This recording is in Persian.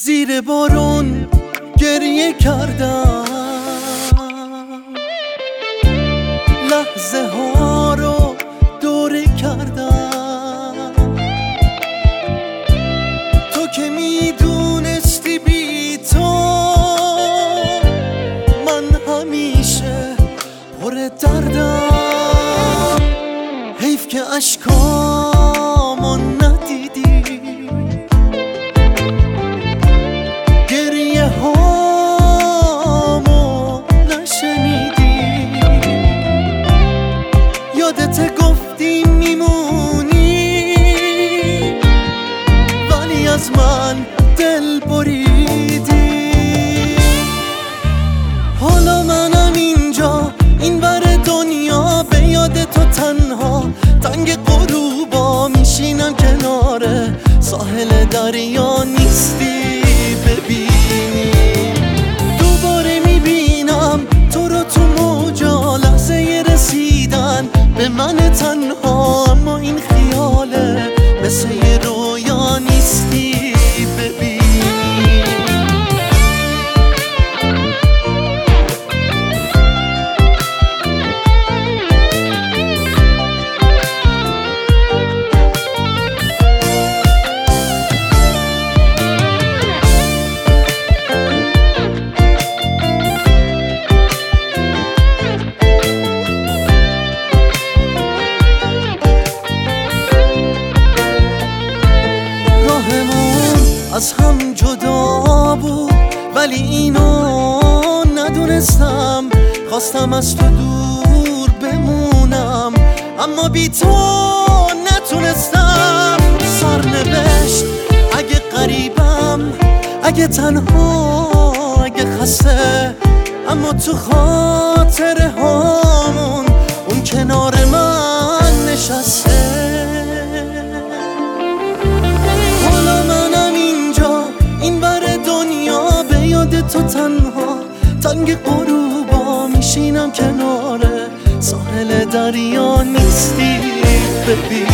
زیر بارون گریه کردم، لحظه ها رو دوره کردم. تو که میدونستی بی تو من همیشه پر دردم. حیف که اشکامو ندیدی، گریه هامو نشنیدی. یادت گفتی میمونی ولی از من دل بریدی. حالا منم اینجا این ور دنیا، به یاد تو تنها تنگ غروبا میشینم کنار ساحل دریا. نیستی ببینی، دوباره میبینم تو رو تو موجا. لحظه رسیدن به من تنها، اما این خیاله مثل یه رویا. نیستی ببینی. از هم جدا بود ولی اینو ندونستم. خواستم از تو دور بمونم اما بی تو نتونستم. سرنوشت اگه غریبم، اگه تنها، اگه خسته، اما تو خاطره هامون اون کنار من نشسته. تو تنها تنگ غروبا میشینم کنار ساحل دریا. نیستی ببین.